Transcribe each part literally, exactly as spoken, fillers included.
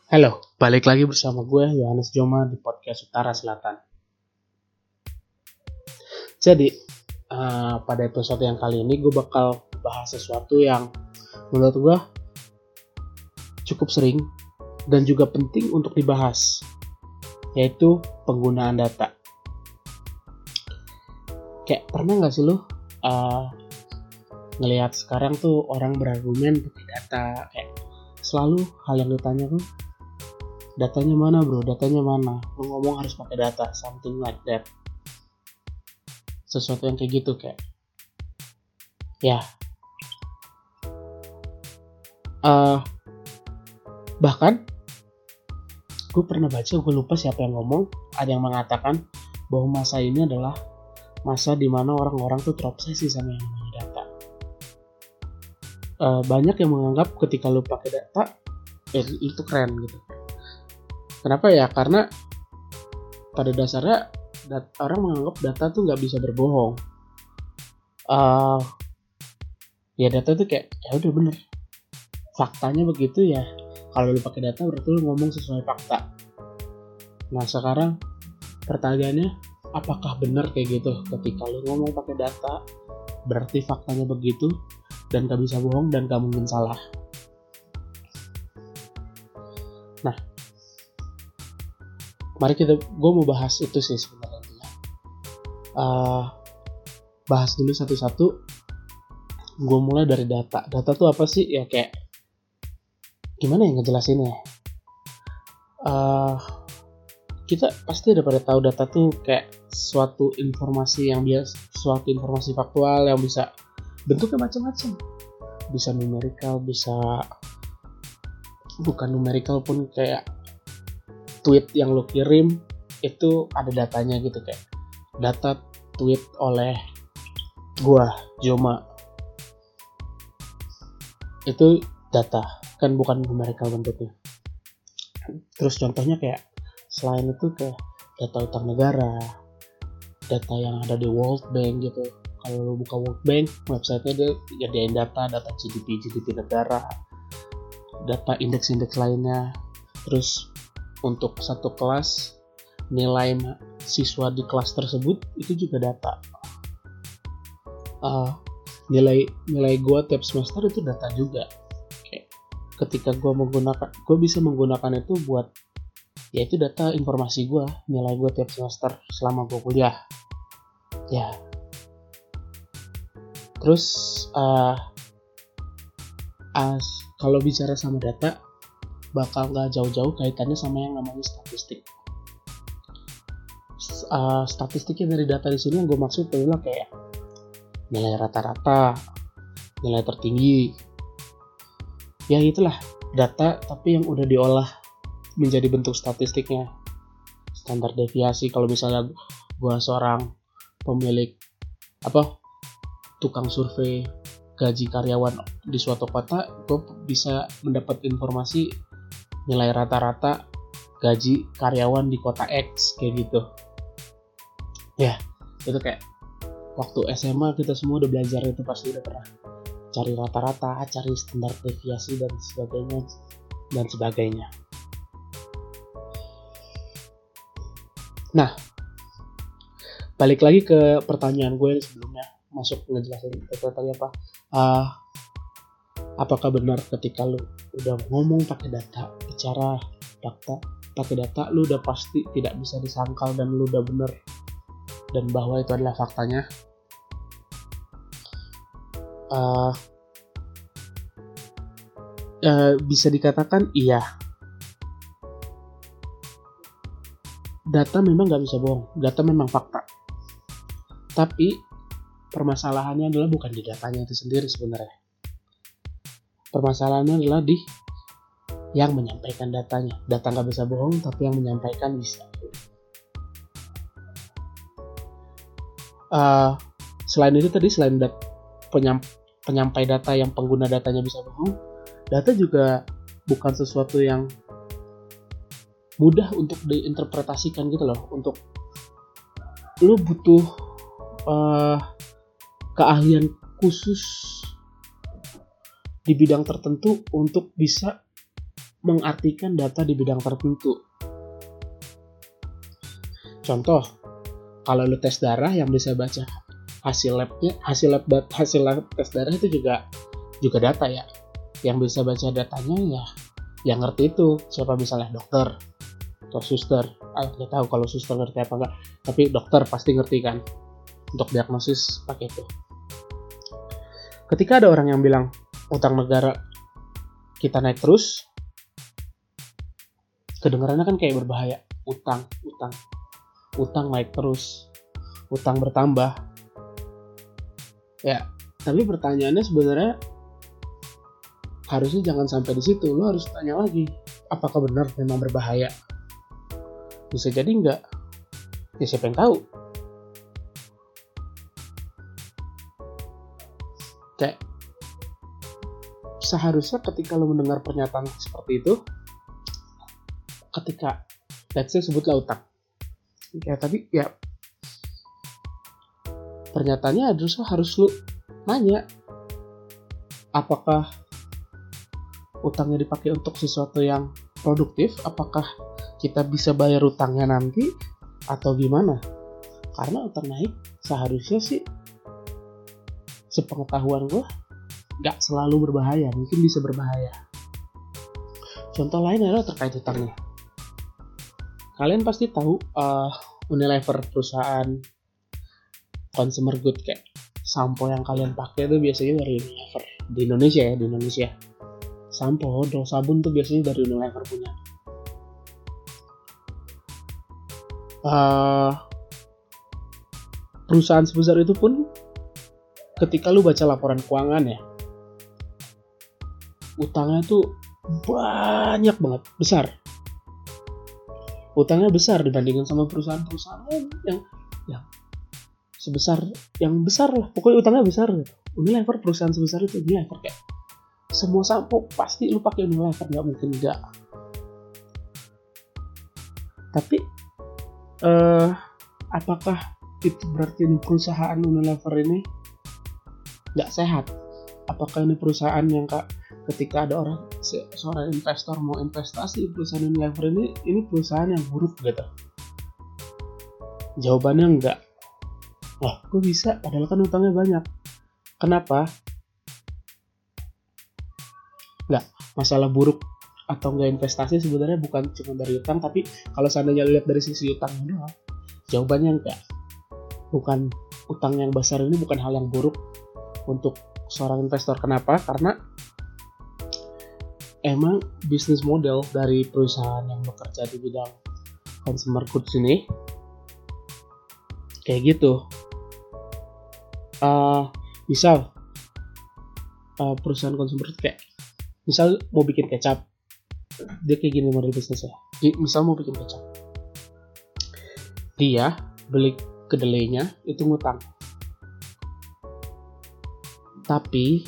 Halo, balik lagi bersama gue Yohanes Joma di podcast Utara Selatan. Jadi, uh, pada episode yang kali ini gue bakal bahas sesuatu yang menurut gue cukup sering dan juga penting untuk dibahas, yaitu penggunaan data. Kayak pernah gak sih lo uh, ngelihat sekarang tuh orang berargumen pakai data, kayak selalu hal yang ditanya tuh, datanya mana bro, datanya mana, lu ngomong harus pakai data, something like that. Sesuatu yang kayak gitu kayak ya uh, bahkan gue pernah baca, gue lupa siapa yang ngomong, ada yang mengatakan bahwa masa ini adalah masa dimana orang-orang tuh terobsesi sama yang namanya data. Uh, banyak yang menganggap ketika lu pakai data eh, itu keren gitu. Kenapa ya? Karena pada dasarnya dat- orang menganggap data tuh nggak bisa berbohong. Uh, ya data tuh kayak ya udah bener, faktanya begitu ya. Kalau lu pakai data berarti lu ngomong sesuai fakta. Nah sekarang pertanyaannya, apakah benar kayak gitu? Ketika lu ngomong pakai data berarti faktanya begitu dan gak bisa bohong dan gak mungkin salah. Nah, mari kita, gue mau bahas itu sih sebenarnya. Uh, bahas dulu satu-satu. Gue mulai dari data. Data tuh apa sih? Ya kayak gimana ya ngejelasinnya? Uh, kita pasti udah pada tahu data tuh kayak suatu informasi yang biasa, suatu informasi faktual yang bisa bentuknya macam-macam. Bisa numerical, bisa bukan numerical pun, kayak tweet yang lo kirim itu ada datanya gitu, kayak data tweet oleh gua Joma itu data kan, bukan numerical bentuknya. Terus contohnya kayak selain itu kayak data utang negara, data yang ada di World Bank gitu. Kalau lo buka World Bank website-nya dia jadiin data data G D P G D P negara, data indeks-indeks lainnya. Terus untuk satu kelas nilai siswa di kelas tersebut itu juga data. Uh, nilai nilai gue tiap semester itu data juga. Kayak ketika gue menggunakan, gue bisa menggunakan itu buat ya itu data informasi gue, nilai gue tiap semester selama gue kuliah. Ya. Terus uh, as kalau bicara sama data bakal nggak jauh-jauh kaitannya sama yang namanya statistik. Uh, statistiknya dari data di sini yang gue maksud adalah kayak nilai rata-rata, nilai tertinggi, ya itulah data tapi yang udah diolah menjadi bentuk statistiknya. Standar deviasi, kalau misalnya gue seorang pemilik apa tukang survei gaji karyawan di suatu kota, gue bisa mendapat informasi nilai rata-rata gaji karyawan di kota X kayak gitu. Ya, itu kayak waktu S M A kita semua udah belajar itu, pasti udah pernah cari rata-rata, cari standar deviasi dan sebagainya dan sebagainya. Nah, balik lagi ke pertanyaan gue yang sebelumnya, masuk ngejelasin tadi apa? Uh, apakah benar ketika lu udah ngomong pakai data, bicara fakta pakai data, lu udah pasti tidak bisa disangkal dan lu udah benar dan bahwa itu adalah faktanya? Uh, uh, bisa dikatakan iya. Data memang nggak bisa bohong, data memang fakta. Tapi permasalahannya adalah bukan di datanya itu sendiri sebenarnya. Permasalahannya adalah di yang menyampaikan datanya. Data nggak bisa bohong, tapi yang menyampaikan bisa. Uh, selain itu tadi, selain dat- penyam- penyampai data yang pengguna datanya bisa bohong, data juga bukan sesuatu yang mudah untuk diinterpretasikan gitu loh. Untuk lu butuh uh, keahlian khusus di bidang tertentu untuk bisa mengartikan data di bidang tertentu. Contoh, kalau lu tes darah yang bisa baca hasil labnya, hasil lab hasil lab tes darah itu juga juga data ya. Yang bisa baca datanya ya yang ngerti itu siapa, misalnya dokter atau suster. Ah, nggak tahu kalau suster ngerti apa enggak, tapi dokter pasti ngerti kan untuk diagnosis pakai itu. Ketika ada orang yang bilang utang negara kita naik terus, kedengarannya kan kayak berbahaya. Utang, utang, utang naik terus, utang bertambah. Ya, tapi pertanyaannya sebenarnya harusnya jangan sampai di situ. Lo harus tanya lagi, apakah benar memang berbahaya? Bisa jadi enggak. Ya siapa yang tahu? Kayak seharusnya ketika lo mendengar pernyataan seperti itu, ketika let's say sebutlah utang, ya tapi ya pernyataannya harus harus lu nanya apakah utangnya dipakai untuk sesuatu yang produktif, apakah kita bisa bayar utangnya nanti atau gimana. Karena utang naik seharusnya sih sepengetahuan gue gak selalu berbahaya, mungkin bisa berbahaya. Contoh lain adalah terkait utangnya. Kalian pasti tahu uh, Unilever, perusahaan consumer good, kayak sampo yang kalian pakai itu biasanya dari Unilever. Di Indonesia ya, di Indonesia. Sampo, odol, sabun tuh biasanya dari Unilever punya. Uh, perusahaan sebesar itu pun ketika lu baca laporan keuangan ya, utangnya tuh banyak banget, besar. Utangnya besar dibandingkan sama perusahaan-perusahaan lain yang yang sebesar, yang besar lah, pokoknya utangnya besar gitu. Unilever, perusahaan sebesar itu, Unilever, kayak semua sampo pasti lu pakai Unilever, nggak mungkin enggak. Tapi uh, apakah itu berarti perusahaan Unilever ini nggak sehat? Apakah ini perusahaan yang kak, ketika ada orang se- seorang investor mau investasi di perusahaan Unilever ini, ini perusahaan yang buruk gitu? Jawabannya enggak. Wah, kok bisa? Padahal kan utangnya banyak. Kenapa? Enggak, masalah buruk atau enggak investasi sebenarnya bukan cuma dari utang, tapi kalau seandainya lihat dari sisi utangnya doang, jawabannya enggak. Bukan, utang yang besar ini bukan hal yang buruk untuk seorang investor. Kenapa? Karena emang bisnis model dari perusahaan yang bekerja di bidang consumer goods ini kayak gitu. Uh, misal uh, perusahaan consumer kayak misal mau bikin kecap, dia kayak gini model bisnisnya. Misal mau bikin kecap, dia beli kedelainya itu ngutang, tapi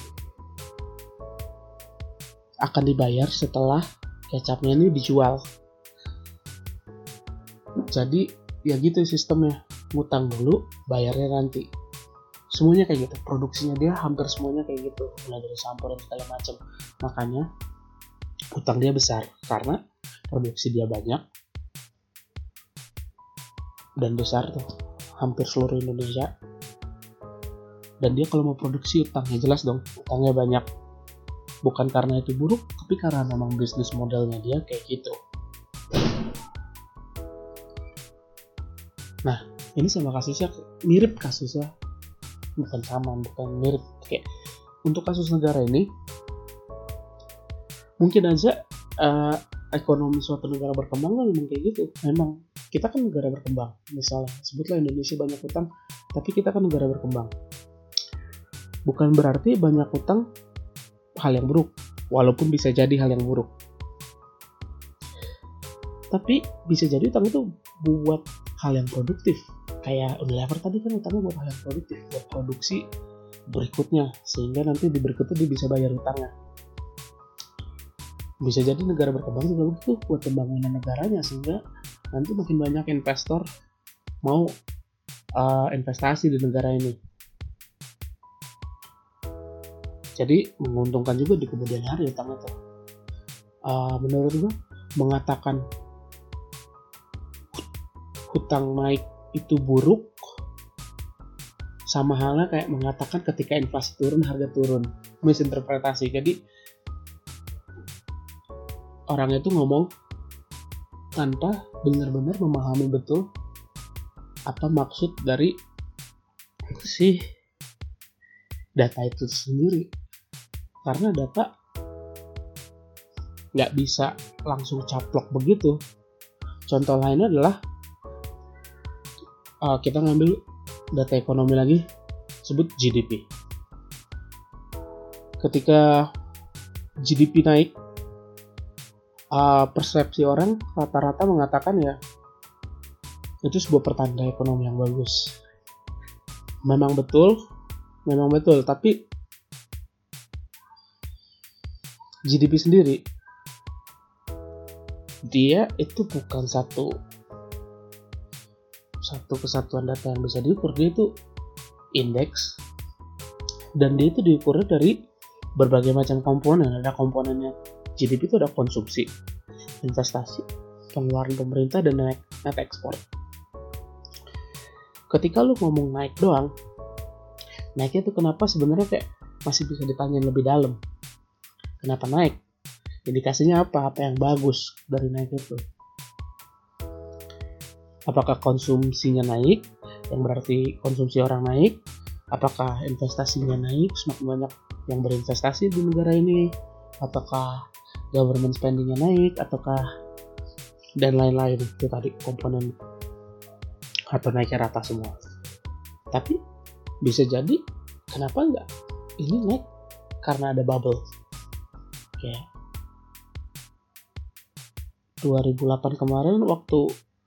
akan dibayar setelah kecapnya ini dijual. Jadi ya gitu sistemnya, ngutang dulu, bayarnya nanti. Semuanya kayak gitu, produksinya dia hampir semuanya kayak gitu, mulai dari sampo dan segala macam. Makanya utang dia besar karena produksi dia banyak dan besar tuh, hampir seluruh Indonesia. Dan dia kalau mau produksi utangnya jelas dong, utangnya banyak. Bukan karena itu buruk, tapi karena memang bisnis modelnya dia kayak gitu. Nah, ini sama kasusnya, mirip kasusnya, bukan sama, bukan mirip. Kayak untuk kasus negara ini, mungkin aja uh, ekonomi suatu negara berkembang kan memang kayak gitu. Memang kita kan negara berkembang, misalnya sebutlah Indonesia banyak utang, tapi kita kan negara berkembang. Bukan berarti banyak utang hal yang buruk, walaupun bisa jadi hal yang buruk. Tapi bisa jadi utang itu buat hal yang produktif. Kayak Unilever tadi kan utangnya buat hal yang produktif, buat produksi berikutnya, sehingga nanti di berikutnya dia bisa bayar utangnya. Bisa jadi negara berkembang juga begitu, buat pembangunan negaranya, sehingga nanti makin banyak investor mau uh, investasi di negara ini. Jadi menguntungkan juga di kemudian hari utang itu. uh, menurut gue mengatakan hutang naik itu buruk sama halnya kayak mengatakan ketika inflasi turun harga turun. Misinterpretasi. Jadi orang itu ngomong tanpa benar-benar memahami betul apa maksud dari si data itu sendiri. Karena data nggak bisa langsung caplok begitu. Contoh lainnya adalah uh, kita ngambil data ekonomi lagi, sebut G D P. Ketika G D P naik, uh, persepsi orang rata-rata mengatakan ya itu sebuah pertanda ekonomi yang bagus. Memang betul, memang betul, tapi G D P sendiri dia itu bukan satu satu kesatuan data yang bisa diukur. Dia itu indeks dan dia itu diukurnya dari berbagai macam komponen. Ada komponennya G D P itu ada konsumsi, investasi, pengeluaran pemerintah, dan net, net export. Ketika lu ngomong naik doang, naiknya itu kenapa sebenarnya kayak masih bisa ditanyain lebih dalam. Kenapa naik? Indikasinya apa? Apa yang bagus dari naik itu? Apakah konsumsinya naik, yang berarti konsumsi orang naik? Apakah investasinya naik, semakin banyak yang berinvestasi di negara ini? Apakah government spendingnya naik? Ataukah dan lain-lain? Itu tadi komponen atau naiknya rata semua. Tapi bisa jadi kenapa enggak ini naik karena ada bubble kayak dua ribu delapan kemarin waktu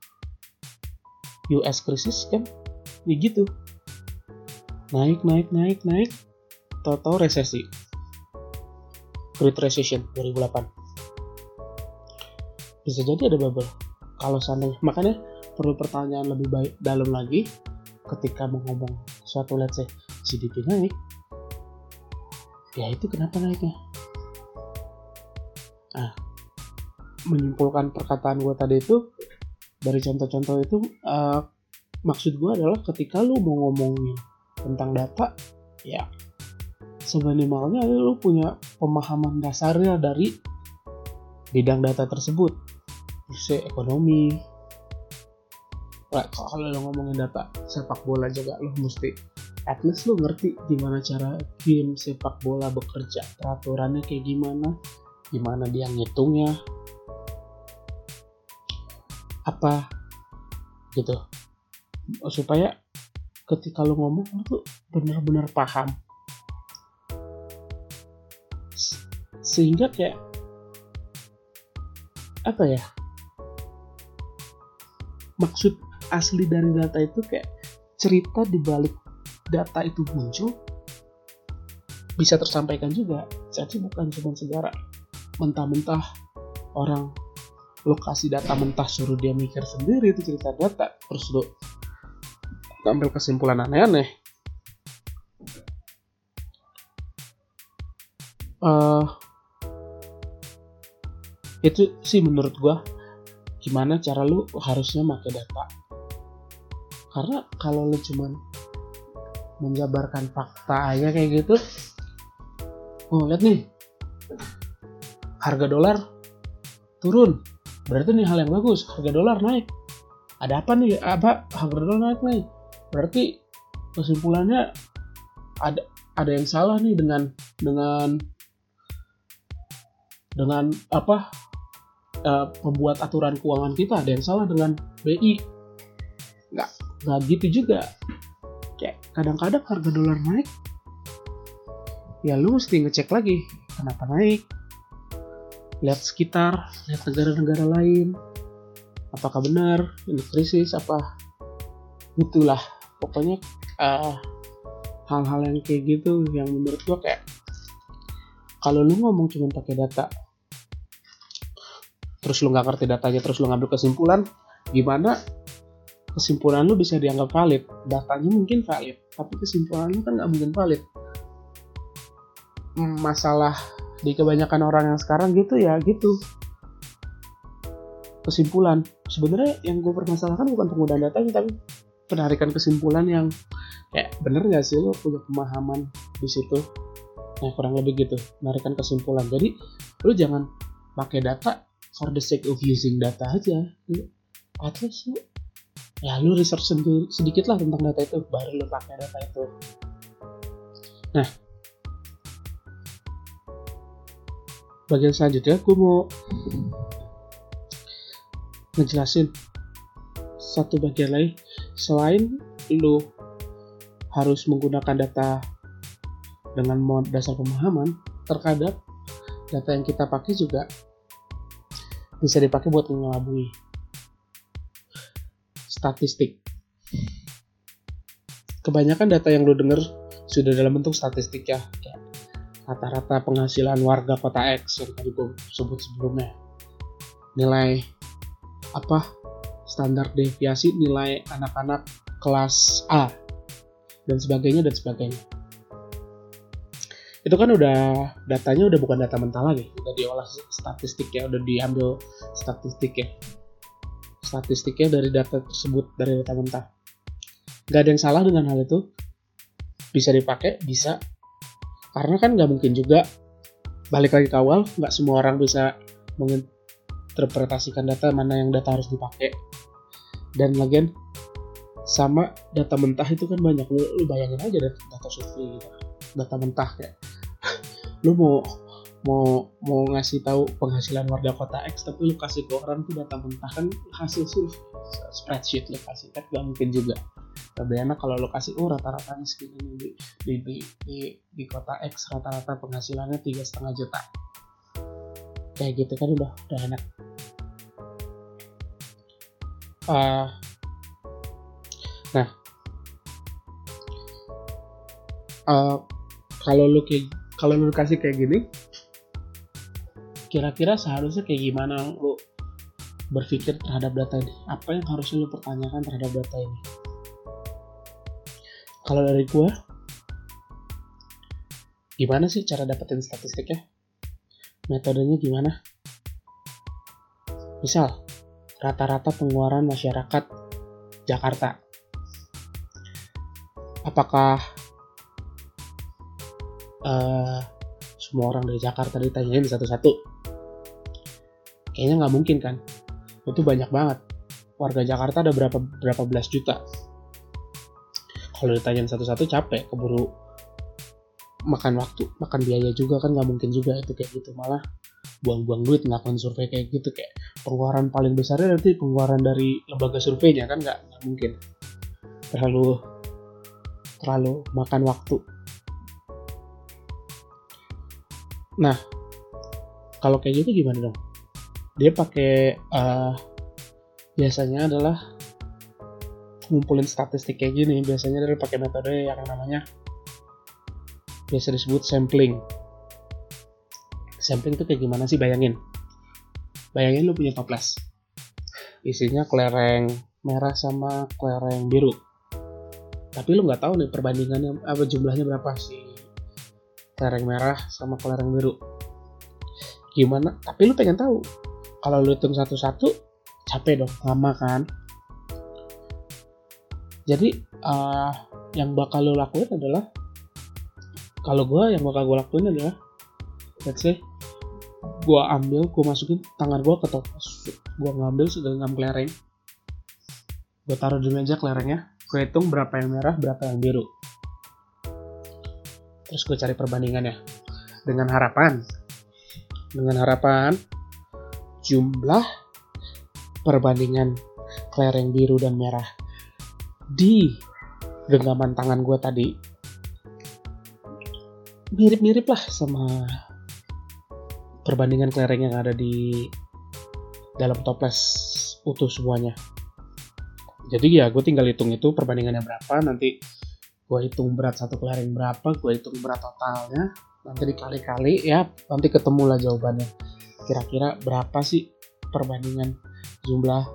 U S krisis kan ya gitu, naik naik naik naik tahu-tahu resesi, Great Recession dua ribu delapan. Bisa jadi ada bubble kalau seandainya. Makanya perlu pertanyaan lebih baik dalam lagi ketika mau ngomong suatu, let's say G D P naik, ya itu kenapa naiknya. Nah, menyimpulkan perkataan gue tadi itu dari contoh-contoh itu, uh, maksud gue adalah ketika lu mau ngomongin tentang data, ya seminimalnya lu punya pemahaman dasarnya dari bidang data tersebut. Misalnya ekonomi. Nah, kalau lu ngomongin data sepak bola juga, lu mesti at least lu ngerti gimana cara game sepak bola bekerja, peraturannya kayak gimana, gimana dia ngitungnya, apa gitu, supaya ketika lu ngomong lu tuh benar-benar paham, sehingga kayak apa ya, maksud asli dari data itu kayak cerita di balik data itu muncul bisa tersampaikan juga. Jadi bukan cuma segara mentah-mentah orang lokasi data mentah suruh dia mikir sendiri itu cerita data terus lo ambil kesimpulan aneh-aneh. Uh, itu sih menurut gua gimana cara lu harusnya pakai data. Karena kalau lu cuman menjabarkan fakta aja kayak gitu, oh lihat nih harga dolar turun, berarti ini hal yang bagus, harga dolar naik. Ada apa nih? Apa harga dolar naik nih? Berarti kesimpulannya ada ada yang salah nih dengan dengan dengan apa uh, pembuat aturan keuangan kita, ada yang salah dengan B I. Nggak nggak gitu juga. Kayak kadang-kadang harga dolar naik, ya lu mesti ngecek lagi kenapa naik. Lihat sekitar, lihat negara-negara lain, apakah benar ini krisis apa, gitulah pokoknya. Uh, hal-hal yang kayak gitu yang menurut gua kayak kalau lu ngomong cuma pakai data terus lu nggak ngerti datanya terus lu ngambil kesimpulan, gimana kesimpulan lu bisa dianggap valid? Datanya mungkin valid tapi kesimpulan lu kan nggak mungkin valid. Masalah di kebanyakan orang yang sekarang gitu ya gitu. Kesimpulan, sebenarnya yang gue permasalahkan bukan penggunaan datanya, tapi penarikan kesimpulan yang kayak bener nggak sih lo punya pemahaman di situ. Nah kurang lebih gitu, penarikan kesimpulan. Jadi lo jangan pakai data for the sake of using data aja. At least lo ya lu research sendiri sedikit lah tentang data itu, baru lu pakai data itu. Nah, bagian selanjutnya gue mau ngejelasin satu bagian lagi. Selain lu harus menggunakan data dengan dasar pemahaman, terkadang data yang kita pakai juga bisa dipakai buat mengelabui statistik. Kebanyakan data yang lu denger sudah dalam bentuk statistik ya, kayak rata-rata penghasilan warga kota X yang tadi gue sebut sebelumnya, nilai apa standar deviasi nilai anak-anak kelas A dan sebagainya dan sebagainya. Itu kan udah datanya udah bukan data mentah lagi, udah diolah statistik ya, udah diambil statistik ya. Statistiknya dari data tersebut, dari data mentah. Gak ada yang salah dengan hal itu. Bisa dipakai, bisa. Karena kan gak mungkin juga, balik lagi ke awal, gak semua orang bisa menginterpretasikan data mana yang data harus dipakai. Dan lagian, sama data mentah itu kan banyak. Lu, lu bayangin aja data, data survei gitu. Data mentah kayak, lu mau mau mau ngasih tahu penghasilan warga kota X tapi lu kasih ke orang tuh data mentah, kan hasil survei spreadsheet lu kasih, kan gak mungkin juga. Lebih enak kalau lu kasih oh rata-ratanya segini di di, di di di kota X rata-rata penghasilannya tiga setengah juta, kayak gitu kan udah udah enak. Uh, nah uh, kalau lu kayak kalau lu kasih kayak gini, kira-kira seharusnya kayak gimana lo berpikir terhadap data ini? Apa yang harusnya lo pertanyakan terhadap data ini? Kalau dari gue, gimana sih cara dapetin statistiknya? Metodenya gimana? Misal, rata-rata pengeluaran masyarakat Jakarta. Apakah uh, semua orang dari Jakarta ditanyain satu-satu? Kayaknya nggak mungkin kan, itu banyak banget. Warga Jakarta ada berapa berapa belas juta. Kalau ditanyain satu-satu capek, keburu makan waktu, makan biaya juga kan, nggak mungkin juga itu kayak gitu. Malah buang-buang duit ngelakuin survei kayak gitu, kayak pengeluaran paling besarnya nanti pengeluaran dari lembaga surveinya kan, nggak nggak mungkin. Terlalu terlalu makan waktu. Nah, kalau kayak gitu gimana dong? Dia pakai uh, biasanya adalah ngumpulin statistik kayak gini. Biasanya dia pakai metode yang namanya biasa disebut sampling. Sampling itu kayak gimana sih? Bayangin, bayangin lu punya toples, isinya kelereng merah sama kelereng biru. Tapi lu nggak tahu nih perbandingannya apa, jumlahnya berapa sih kelereng merah sama kelereng biru. Gimana? Tapi lu pengen tahu. Kalau lu hitung satu-satu, capek dong, lama kan? Jadi, uh, yang bakal lu lakuin adalah, kalau gue, yang bakal gue lakuin adalah, let's say, gue ambil, gue masukin tangan gue ke toples. Gue ngambil segenggam kelereng, gue taruh di meja kelerengnya, gue hitung berapa yang merah, berapa yang biru. Terus gue cari perbandingannya. Dengan harapan, dengan harapan, jumlah perbandingan kelereng biru dan merah di genggaman tangan gue tadi mirip-mirip lah sama perbandingan kelereng yang ada di dalam toples utuh semuanya. Jadi ya gue tinggal hitung itu perbandingannya berapa, nanti gue hitung berat satu kelereng berapa, gue hitung berat totalnya, nanti dikali-kali ya, nanti ketemulah jawabannya. Kira-kira berapa sih perbandingan jumlah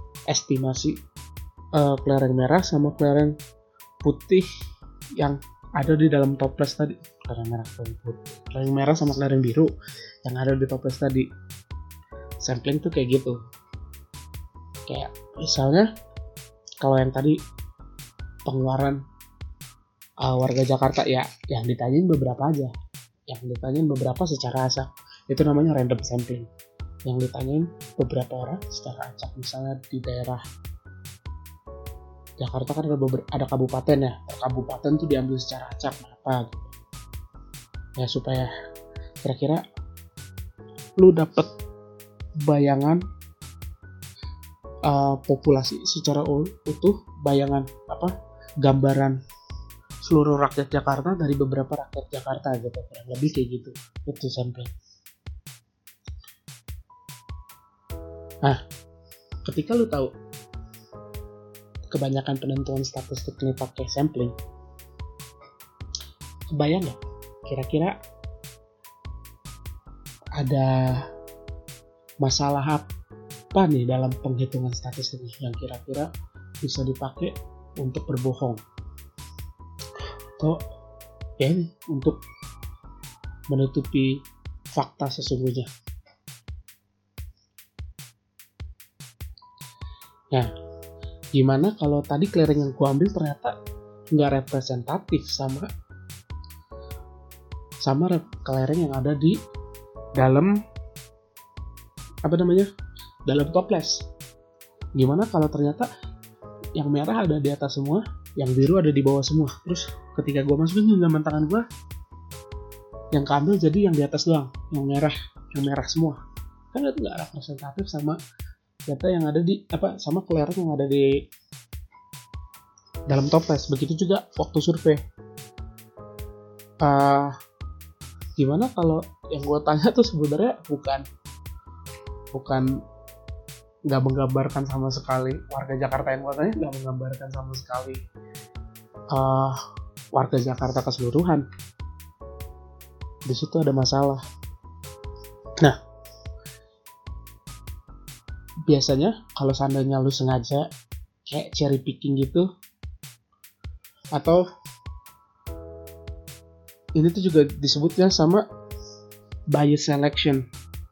estimasi uh, kelereng merah sama kelereng putih yang ada di dalam toples tadi, kelereng merah, kelereng merah sama kelereng biru yang ada di toples tadi. Sampling tuh kayak gitu. Kayak misalnya kalau yang tadi pengeluaran uh, warga Jakarta ya, yang ditanyain beberapa aja, yang ditanyain beberapa secara acak, itu namanya random sampling. Yang ditanyain beberapa orang secara acak, misalnya di daerah Jakarta kan ada beberapa, ada kabupaten ya, per kabupaten tuh diambil secara acak berapa gitu. Ya supaya kira-kira lu dapet bayangan uh, populasi secara utuh, bayangan apa gambaran seluruh rakyat Jakarta dari beberapa rakyat Jakarta gitu, kurang lebih kayak gitu. Itu sampling. Nah, ketika lu tahu kebanyakan penentuan statistik ini pakai sampling, kebayang nggak kira-kira ada masalah apa nih dalam penghitungan statistik yang kira-kira bisa dipakai untuk berbohong atau ya ini untuk menutupi fakta sesungguhnya. Nah, gimana kalau tadi kelereng yang gua ambil ternyata nggak representatif sama sama kelereng yang ada di dalam apa namanya dalam toples. Gimana kalau ternyata yang merah ada di atas semua, yang biru ada di bawah semua. Terus ketika gua masukin genggaman tangan gua, yang keambil jadi yang di atas doang, yang merah, yang merah semua. Kan itu nggak representatif sama data yang ada di apa sama kelereng yang ada di dalam toples. Begitu juga waktu survei. Uh, gimana kalau yang gue tanya tuh sebenarnya bukan bukan nggak menggambarkan sama sekali warga Jakarta, yang gue tanya nggak menggambarkan sama sekali uh, warga Jakarta keseluruhan. Di situ ada masalah. Nah, biasanya kalau seandainya lu sengaja kayak cherry picking gitu, atau ini tuh juga disebutnya sama bias selection,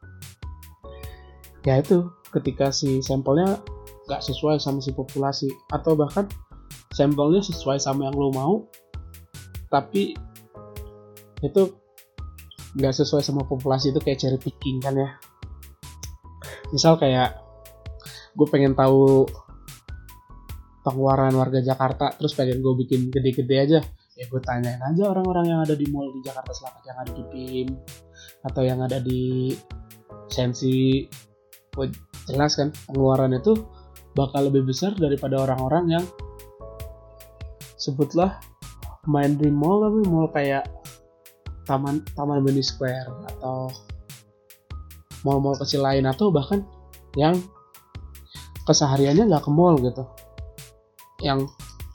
yaitu ketika si sampelnya gak sesuai sama si populasi, atau bahkan sampelnya sesuai sama yang lu mau tapi itu gak sesuai sama populasi, itu kayak cherry picking kan ya. Misal kayak gue pengen tahu pengeluaran warga Jakarta, terus pengen gue bikin gede-gede aja, ya gue tanyain aja orang-orang yang ada di mall di Jakarta Selatan, yang ada di P I M atau yang ada di Sensi. Gue jelas kan pengeluaran itu bakal lebih besar daripada orang-orang yang sebutlah main di mall, tapi mall kayak taman taman Mini Square atau mall-mall kecil lain, atau bahkan yang kesehariannya nggak ke mall gitu, yang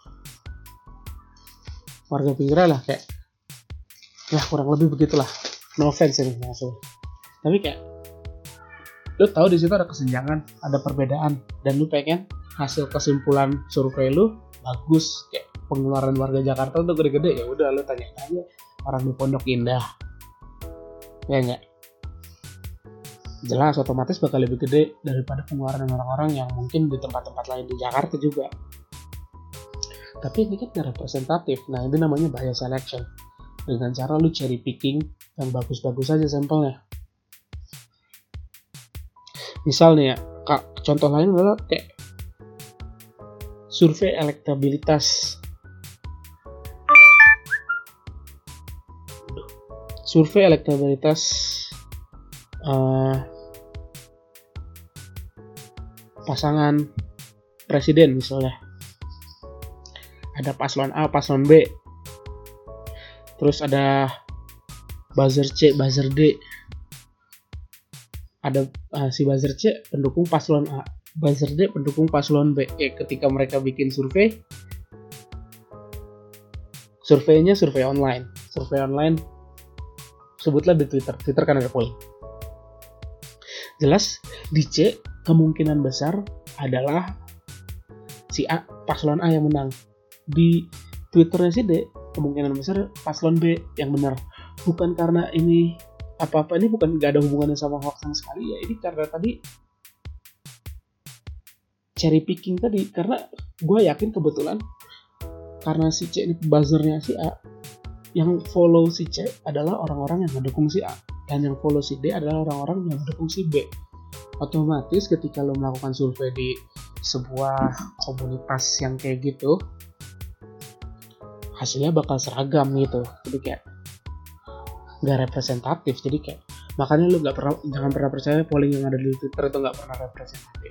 warga pinggiran lah, kayak ya kurang lebih begitulah. No offense ini maksudnya, tapi kayak lu tahu di situ ada kesenjangan, ada perbedaan, dan lu pengen hasil kesimpulan survei lu bagus, kayak pengeluaran warga Jakarta tuh gede-gede, ya udah lu tanya aja orang di Pondok Indah, ya nggak? Jelas otomatis bakal lebih gede daripada pengeluaran orang-orang yang mungkin di tempat-tempat lain di Jakarta juga. Tapi ini kan gak representatif. Nah, ini namanya bias selection. Dengan cara lu cherry picking yang bagus-bagus aja sampelnya. Misal nih ya, kak, contoh lain adalah kayak survei elektabilitas. Survei elektabilitas Uh, pasangan presiden misalnya. Ada paslon A, paslon B. Terus ada buzzer C, buzzer D. Ada uh, si buzzer C pendukung paslon A, buzzer D pendukung paslon B. Eh, ketika mereka bikin survei, surveinya survei online. Survei online sebutlah di Twitter. Twitter kan ada poll. Jelas di C kemungkinan besar adalah si A, paslon A yang menang. Di Twitternya si D kemungkinan besar paslon B yang benar. Bukan karena ini apa-apa, ini bukan gak ada hubungannya sama hoax sama sekali ya, ini karena tadi cherry picking tadi, karena gue yakin kebetulan karena si C ini buzzernya si A, yang follow si C adalah orang-orang yang mendukung si A, dan yang follow si D adalah orang-orang yang mendukung si B. Otomatis ketika lo melakukan survei di sebuah komunitas yang kayak gitu, hasilnya bakal seragam gitu. Jadi kayak nggak representatif. Jadi kayak makanya lo nggak pernah, jangan pernah percaya polling yang ada di Twitter itu nggak pernah representatif.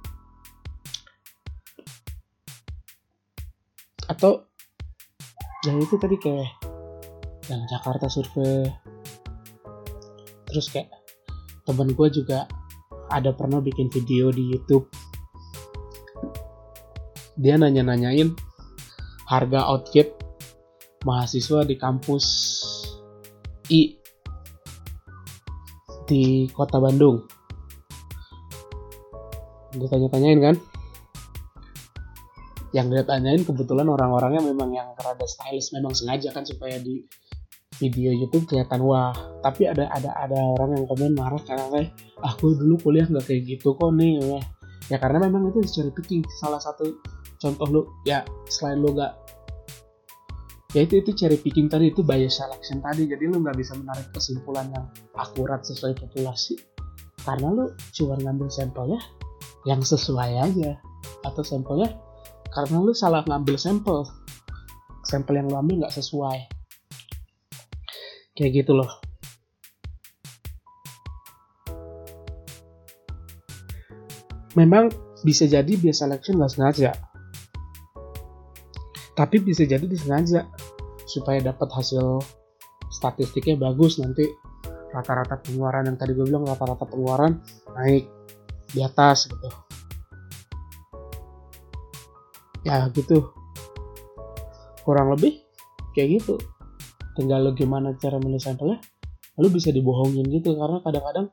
Atau ya itu tadi kayak yang Jakarta survei. Terus kayak temen gue juga ada pernah bikin video di YouTube, dia nanya-nanyain harga outfit mahasiswa di kampus I di kota Bandung. Dia tanya-tanyain kan, yang dia tanyain kebetulan orang-orangnya memang yang rada stylish, memang sengaja kan supaya di video YouTube kelihatan wah. Tapi ada ada ada orang yang komen marah karena kayak aku dulu kuliah nggak kayak gitu kok nih ya. Ya karena memang itu cherry picking. Salah satu contoh lu ya, selain lu nggak, ya itu itu cherry picking tadi, itu bias selection tadi. Jadi lu nggak bisa menarik kesimpulan yang akurat sesuai populasi karena lu cuma ngambil sampelnya yang sesuai aja, atau sampelnya karena lu salah ngambil sampel, sampel yang lu ambil nggak sesuai. Kayak gitu loh. Memang bisa jadi bias selection nggak sengaja, tapi bisa jadi disengaja supaya dapat hasil statistiknya bagus. Nanti rata-rata pengeluaran yang tadi gue bilang, rata-rata pengeluaran naik di atas gitu. Ya gitu, kurang lebih kayak gitu. Tinggal lo gimana cara milih sampelnya, lalu bisa dibohongin gitu. Karena kadang-kadang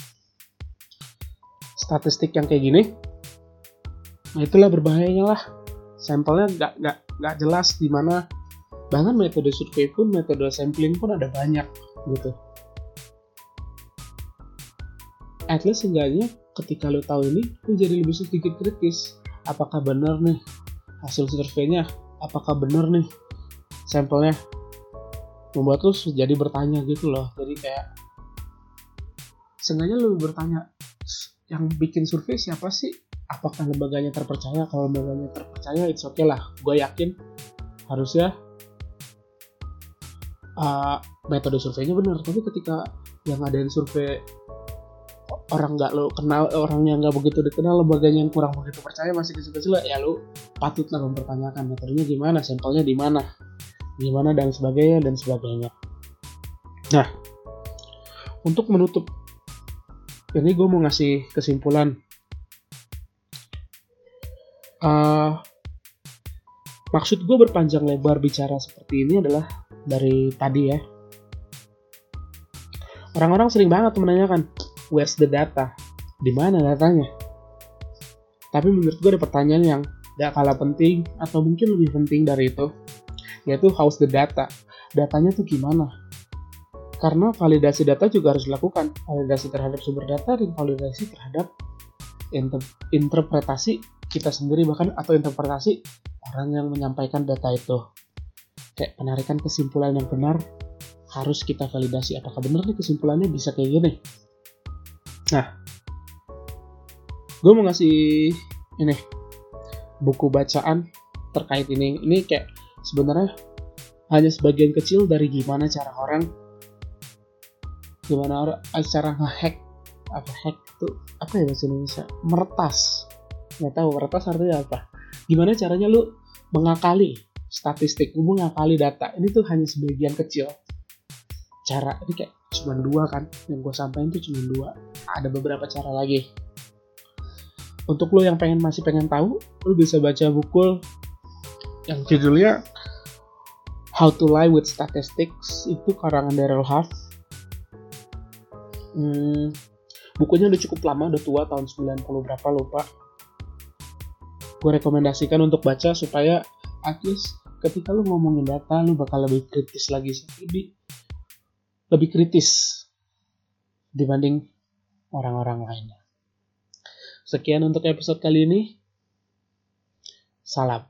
statistik yang kayak gini, nah itulah berbahayanya lah. Sampelnya nggak nggak nggak jelas di mana. Bahkan metode survei pun, metode sampling pun ada banyak gitu. At least seenggaknya ketika lo tahu ini, lo jadi lebih sedikit kritis. Apakah benar nih hasil surveinya? Apakah benar nih sampelnya? Membuat lu jadi bertanya gitu loh. Jadi kayak sengaja lu bertanya, yang bikin survei siapa sih? Apakah lembaganya terpercaya? Kalau lembaganya terpercaya, it's okay lah. Gue yakin harusnya uh, metode surveinya benar. Tapi ketika yang ngadain survei orang nggak lo kenal, orang yang nggak begitu dikenal, lembaganya yang kurang begitu percaya, masih kecil-kecil, ya lu patutlah mempertanyakan metodenya gimana, sampelnya di mana, gimana dan sebagainya dan sebagainya. Nah, untuk menutup ini gue mau ngasih kesimpulan. Uh, maksud gue berpanjang lebar bicara seperti ini adalah dari tadi ya. Orang-orang sering banget menanyakan, where's the data? Di mana datanya? Tapi menurut gue ada pertanyaan yang gak kalah penting atau mungkin lebih penting dari itu, yaitu how's the data? Datanya tuh gimana? Karena validasi data juga harus dilakukan. Validasi terhadap sumber data dan validasi terhadap inter- interpretasi kita sendiri, bahkan atau interpretasi orang yang menyampaikan data itu. Kayak penarikan kesimpulan yang benar harus kita validasi. Apakah benar nih kesimpulannya bisa kayak gini? Nah, gue mau ngasih ini buku bacaan terkait ini. Ini kayak sebenarnya hanya sebagian kecil dari gimana cara orang gimana orang cara ngehack apa hack itu apa ya bahasa Indonesia, meretas, nggak tahu meretas artinya apa, gimana caranya lu mengakali statistik, lu mengakali data. Ini tuh hanya sebagian kecil cara. Ini kayak cuma dua kan yang gue sampaikan, tuh cuma dua, ada beberapa cara lagi. Untuk lu yang pengen masih pengen tahu, lu bisa baca buku yang judulnya How to Lie with Statistics, itu karangan Darrell Huff. Hmm, bukunya udah cukup lama, udah tua, tahun sembilan puluh berapa lupa. Gue rekomendasikan untuk baca supaya at least ketika lu ngomongin data, lu bakal lebih kritis lagi, lebih lebih kritis dibanding orang-orang lainnya. Sekian untuk episode kali ini. Salam.